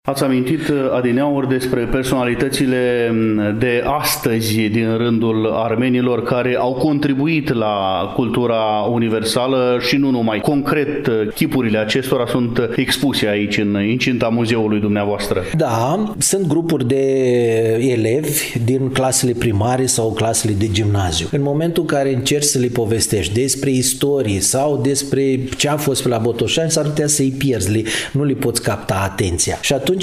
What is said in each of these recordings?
Ați amintit adineauri despre personalitățile de astăzi din rândul armenilor care au contribuit la cultura universală și nu numai. Concret, chipurile acestora sunt expuse aici în incinta muzeului dumneavoastră. Da, sunt grupuri de elevi din clasele primare sau clasele de gimnaziu. În momentul în care încerci să le povestești despre istorie sau despre ce a fost pe la Botoșani, s-ar putea să-i pierzi, nu le poți capta atenția. Și atunci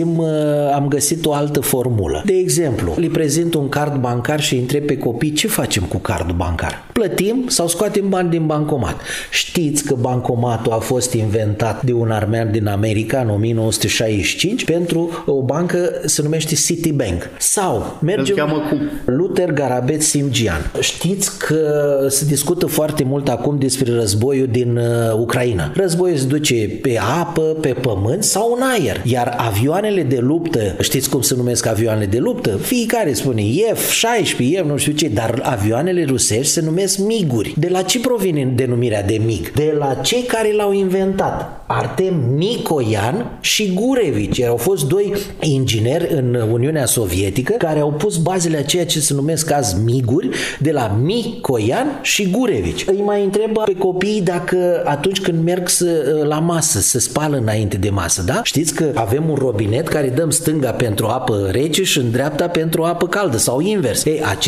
am găsit o altă formulă. De exemplu, le prezint un card bancar și îi întreb pe copii ce facem cu cardul bancar. Plătim sau scoatem bani din bancomat. Știți că bancomatul a fost inventat de un armean din America în 1965 pentru o bancă se numește Citibank. Sau mergem Luther Garabet Simgian. Știți că se discută foarte mult acum despre războiul din Ucraina. Războiul se duce pe apă, pe pământ sau în aer. Iar avioanele de luptă, știți cum se numesc avioanele de luptă? Fiecare spune F-16, F nu știu ce, dar avioanele rusești se numesc MiG-uri. De la ce provine denumirea de MiG? De la cei care l-au inventat. Artem Nicoian și Gurevici. Au fost doi ingineri în Uniunea Sovietică care au pus bazele a ceea ce se numesc azi MiG-uri de la Nicoian și Gurevici. Îi mai întreb pe copii dacă atunci când merg la masă, se spală înainte de masă, da? Știți că avem un robinet care dăm stânga pentru apă rece și în dreapta pentru apă caldă sau invers.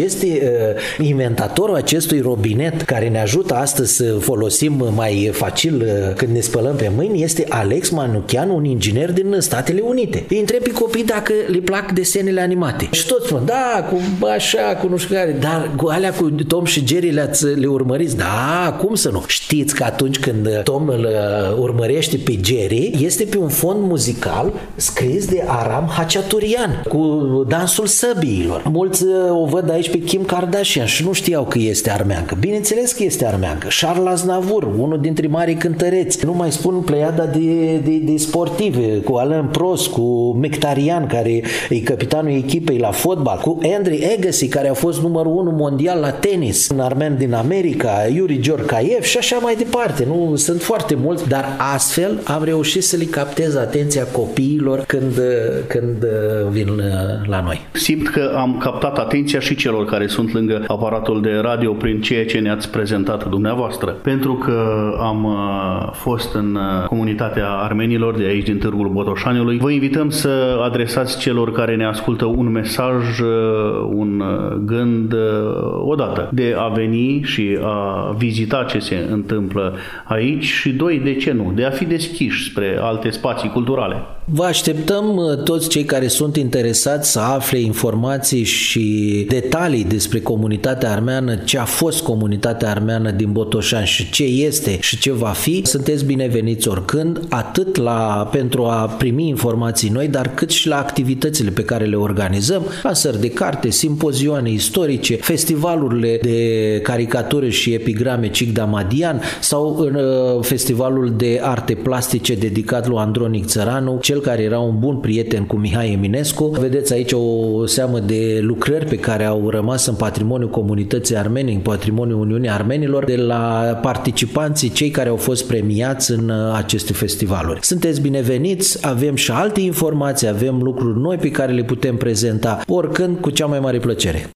Inventatorul acestui robinet care ne ajută astăzi să folosim mai facil când ne spălăm pe mâini este Alex Manuchian, un inginer din Statele Unite. Îi întreb pe copii dacă le plac desenele animate. Și toți spun, da, cu așa, cu nu știu care, dar cu alea cu Tom și Jerry le urmăriți? Da, cum să nu? Știți că atunci când Tom îl urmărește pe Jerry, este pe un fond muzical scris de Aram Hachaturian cu dansul săbiilor. Mulți o văd aici pe Kim Kardashian și nu știau că este armeancă. Bineînțeles că este armeancă. Charles Aznavour, unul dintre marii cântăreți. Nu mai spun pleiada de sportivi, cu Alain Prost, cu Mkhitaryan, care e capitanul echipei la fotbal, cu Andre Agassi, care a fost numărul 1 mondial la tenis, un armen din America, Yuri Georgaiev și așa mai departe. Nu, sunt foarte mulți, dar astfel am reușit să le captez atenția copiilor când vin la noi. Simt că am captat atenția și celor care sunt lângă aparatul de radio prin ceea ce ne-ați prezentat dumneavoastră. Pentru că am fost în comunitatea armenilor de aici din Târgul Botoșaniului, vă invităm să adresați celor care ne ascultă un mesaj, un gând odată de a veni și a vizita ce se întâmplă aici și doi, de ce nu, de a fi deschiși spre alte spații culturale. Vă așteptăm toți cei care sunt interesați să afle informații și detalii despre comunitatea armeană, ce a fost comunitatea armeană din Botoșani și ce este și ce va fi. Sunteți bineveniți oricând, atât pentru a primi informații noi, dar cât și la activitățile pe care le organizăm, lansări de carte, simpozioane istorice, festivalurile de caricatură și epigrame Cigda Madian sau festivalul de arte plastice dedicat lui Andronic Țăranu, cel care era un bun prieten cu Mihai Eminescu. Vedeți aici o seamă de lucrări pe care au rămas în patrimoniul comunității armene, în patrimoniul Uniunii Armenilor, de la participanții, cei care au fost premiați în aceste festivaluri. Sunteți bineveniți, avem și alte informații, avem lucruri noi pe care le putem prezenta oricând cu cea mai mare plăcere.